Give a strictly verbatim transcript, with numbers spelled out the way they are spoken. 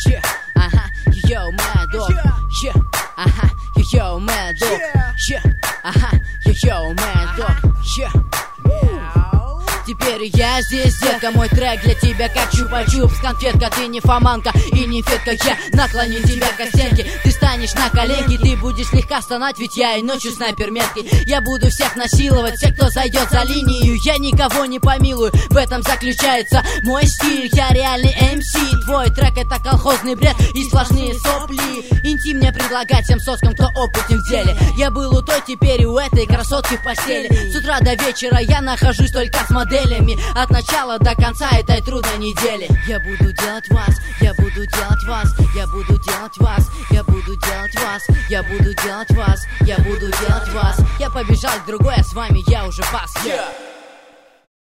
Yeah, ага, yo, mad dog. Yeah, ага, yo, mad dog. Yeah, ага, yo, mad dog. Yeah. Теперь я здесь, детка, мой трек для тебя как чупа-чупс, конфетка, ты не фоманка и не фетка, я наклоню тебя к стенке, ты станешь на коленки, ты будешь слегка стонать, ведь я и ночью снайпер меткий, я буду всех насиловать, всех, кто зайдет за линию, я никого не помилую, в этом заключается мой стиль, я реальный эм си, твой трек это колхозный бред и сплошные сопли, интим мне предлагать всем соскам, кто опытен в деле, я был у той, теперь у этой красотки в постели, с утра до вечера я нахожусь только с моделями, от начала до конца этой трудной недели. Я буду делать вас, я буду делать вас, я буду делать вас, я буду делать вас, я буду делать вас, я буду делать вас. Я побежал к другой, а с вами я уже пас. Yeah.